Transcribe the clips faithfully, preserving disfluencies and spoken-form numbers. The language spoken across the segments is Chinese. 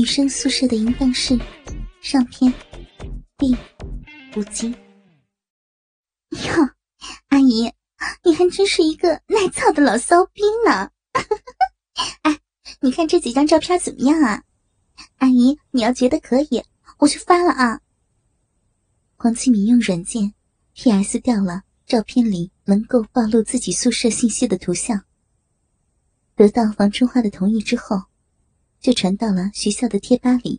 女生宿舍的淫荡室上篇第五集。哟，阿姨，你还真是一个耐操的老骚逼呢。哎，你看这几张照片怎么样啊？阿姨，你要觉得可以，我就发了啊。黄启明用软件 P S 掉了照片里能够暴露自己宿舍信息的图像，得到王春花的同意之后，就传到了学校的贴吧里。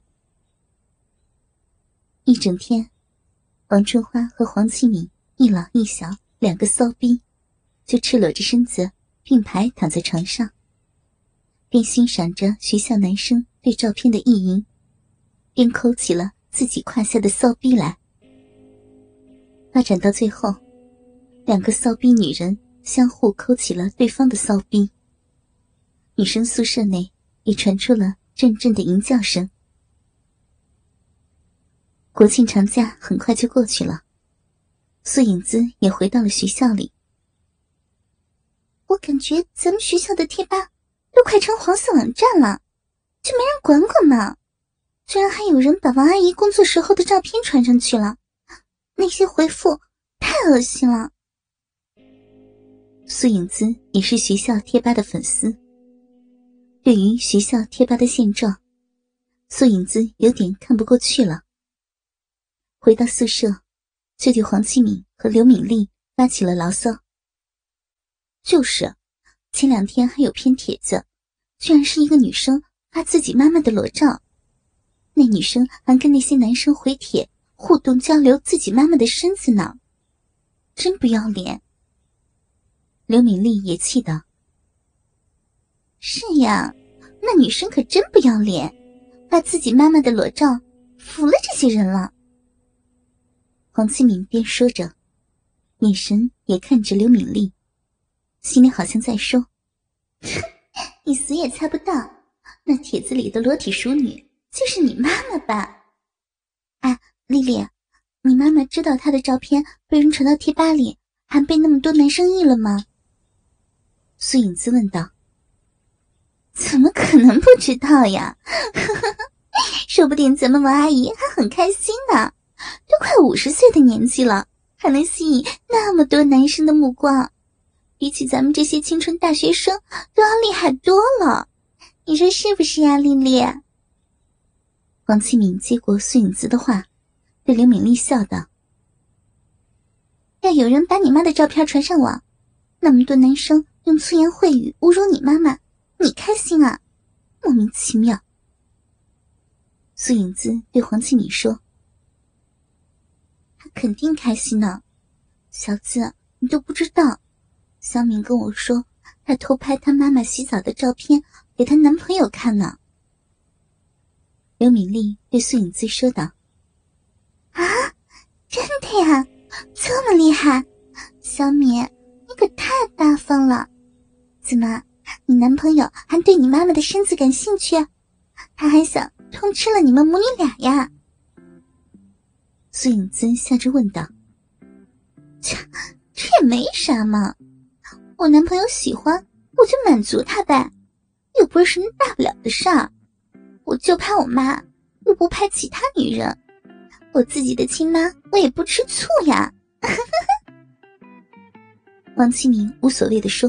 一整天，王春花和黄启敏一老一小两个骚逼，就赤裸着身子并排躺在床上，边欣赏着学校男生对照片的意淫，边抠起了自己胯下的骚逼来。发展到最后，两个骚逼女人相互抠起了对方的骚逼，女生宿舍内也传出了阵阵的淫叫声。国庆长假很快就过去了，苏影子也回到了学校里。我感觉咱们学校的贴吧都快成黄色网站了，就没人管管吗？居然还有人把王阿姨工作时候的照片传上去了，那些回复太恶心了。苏影子也是学校贴吧的粉丝，对于学校贴吧的现状，苏影子有点看不过去了。回到宿舍，就对黄启敏和刘敏丽发起了牢骚。就是，前两天还有篇帖子，居然是一个女生发自己妈妈的裸照，那女生还跟那些男生回帖互动交流自己妈妈的身子呢，真不要脸。刘敏丽也气道：是呀，那女生可真不要脸，发自己妈妈的裸照，服了这些人了。黄启敏边说着，眼神也看着刘敏丽，心里好像在说：你死也猜不到，那帖子里的裸体熟女就是你妈妈吧？哎，丽丽，你妈妈知道她的照片被人传到贴吧里，还被那么多男生议了吗？苏影子问道。怎么可能不知道呀？说不定咱们王阿姨还很开心呢，都快五十岁的年纪了，还能吸引那么多男生的目光，比起咱们这些青春大学生都要厉害多了，你说是不是呀，丽丽？王启敏接过苏影子的话，对刘敏丽笑道：要有人把你妈的照片传上网，那么多男生用粗言秽语侮辱你妈妈，你开心啊？莫名其妙。苏影子对黄启敏说：他肯定开心呢，小子，你都不知道，小敏跟我说她偷拍她妈妈洗澡的照片给她男朋友看呢。刘敏丽对苏影子说道：啊，真的呀？这么厉害？小敏，你可太大方了，怎么你男朋友还对你妈妈的身子感兴趣？他还想通吃了你们母女俩呀？苏影子笑着问道：这这也没啥嘛，我男朋友喜欢我就满足他呗，又不是什么大不了的事儿，我就拍我妈，我不拍其他女人，我自己的亲妈我也不吃醋呀。王启明无所谓地说：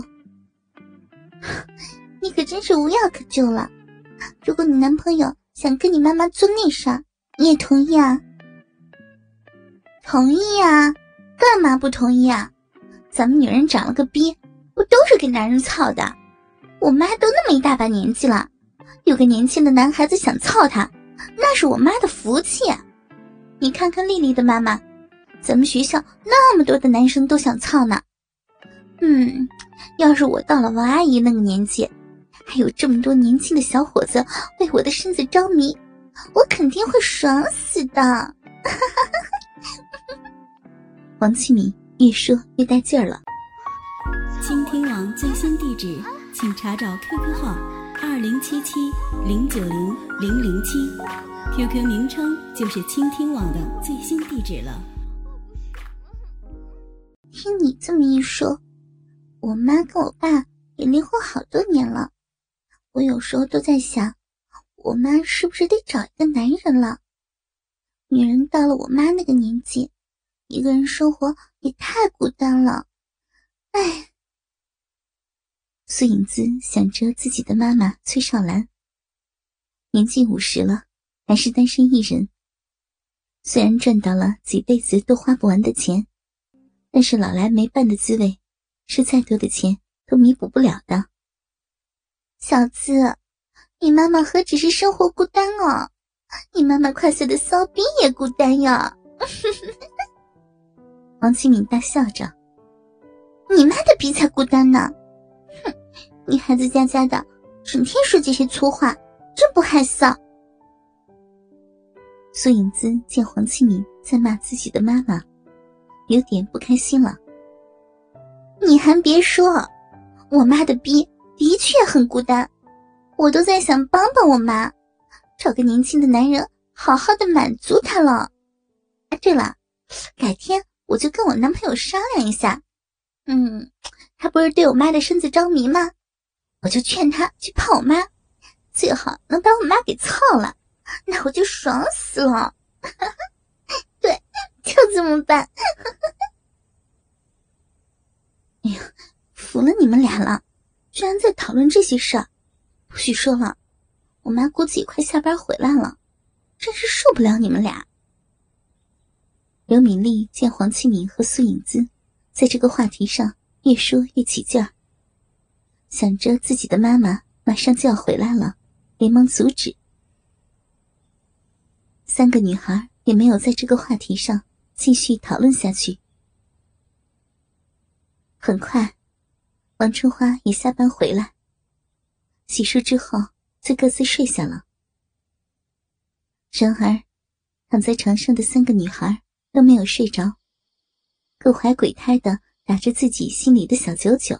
你可真是无药可救了，如果你男朋友想跟你妈妈做那啥，你也同意啊？同意啊，干嘛不同意啊？咱们女人长了个逼，不都是给男人操的？我妈都那么一大把年纪了，有个年轻的男孩子想操她，那是我妈的福气。你看看丽丽的妈妈，咱们学校那么多的男生都想操呢。嗯，要是我到了王阿姨那个年纪，还有这么多年轻的小伙子为我的身子着迷，我肯定会爽死的。王启敏越说越带劲儿了。 倾听网最新地址，请查找 Q Q 号二零七七零九零零零七 ，Q Q 名称就是倾听网的最新地址了。 听你这么一说，我妈跟我爸也离婚好多年了，我有时候都在想， 我妈是不是得找一个男人了？女人到了我妈那个年纪，一个人生活也太孤单了。哎，苏影姿想着自己的妈妈崔少兰，年近五十了，还是单身一人。虽然赚到了几辈子都花不完的钱，但是老来没伴的滋味，是再多的钱都弥补不了的。小资，你妈妈何止是生活孤单哦，你妈妈快碎的骚逼也孤单呀。王启敏大笑着，你妈的逼才孤单呢。哼，女孩子家家的，整天说这些粗话，真不害臊。苏影姿见黄启敏在骂自己的妈妈，有点不开心了。你还别说，我妈的逼的确很孤单，我都在想帮帮我妈，找个年轻的男人好好的满足她了。啊，对了，改天我就跟我男朋友商量一下，嗯，他不是对我妈的身子着迷吗？我就劝他去泡我妈，最好能把我妈给操了，那我就爽死了。对，就这么办。哎呀，服了你们俩了，居然在讨论这些事儿。不许说了，我妈估计也快下班回来了，真是受不了你们俩。刘敏丽见黄启敏和苏影姿在这个话题上越说越起劲儿，想着自己的妈妈马上就要回来了，连忙阻止。三个女孩也没有在这个话题上继续讨论下去。很快，王春花也下班回来，洗漱之后就各自睡下了。然而，躺在床上的三个女孩都没有睡着，各怀鬼胎地打着自己心里的小九九。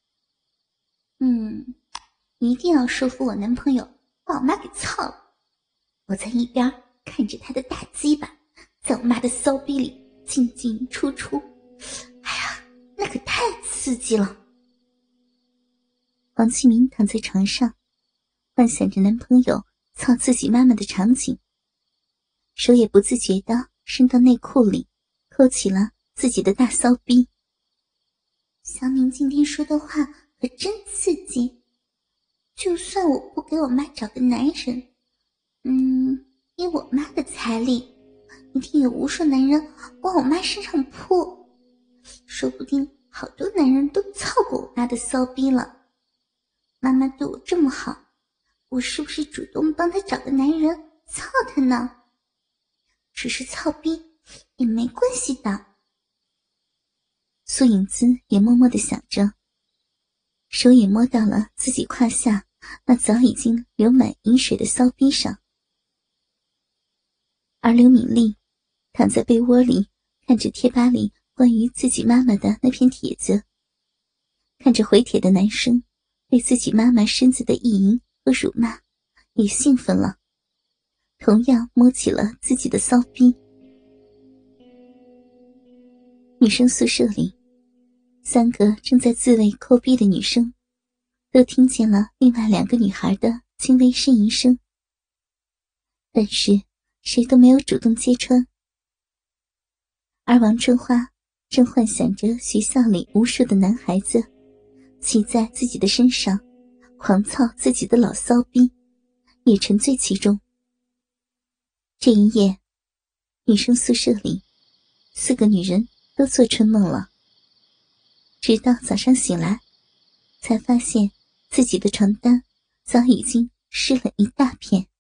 嗯，一定要说服我男朋友把我妈给操了。我在一边看着他的大鸡巴在我妈的骚逼里进进出出，哎呀，那可太刺激了。王启明躺在床上，幻想着男朋友操自己妈妈的场景，手也不自觉地伸到内裤里，扣起了自己的大骚逼。小敏今天说的话可真刺激，就算我不给我妈找个男人，嗯，以我妈的财力，一定有无数男人往我妈身上扑，说不定好多男人都操过我妈的骚逼了。妈妈对我这么好，我是不是主动帮她找个男人操她呢？只是操逼也没关系的。苏影姿也默默地想着，手也摸到了自己胯下那早已经流满饮水的骚逼上。而刘敏丽躺在被窝里，看着贴吧里关于自己妈妈的那篇帖子，看着回帖的男生对自己妈妈身子的意淫和辱骂，也兴奋了，同样摸起了自己的骚逼。女生宿舍里，三个正在自慰抠逼的女生都听见了另外两个女孩的轻微呻吟声，但是谁都没有主动揭穿。而王春花正幻想着学校里无数的男孩子骑在自己的身上狂操自己的老骚逼，也沉醉其中。这一夜，女生宿舍里四个女人都做春梦了，直到早上醒来，才发现自己的床单早已经湿了一大片。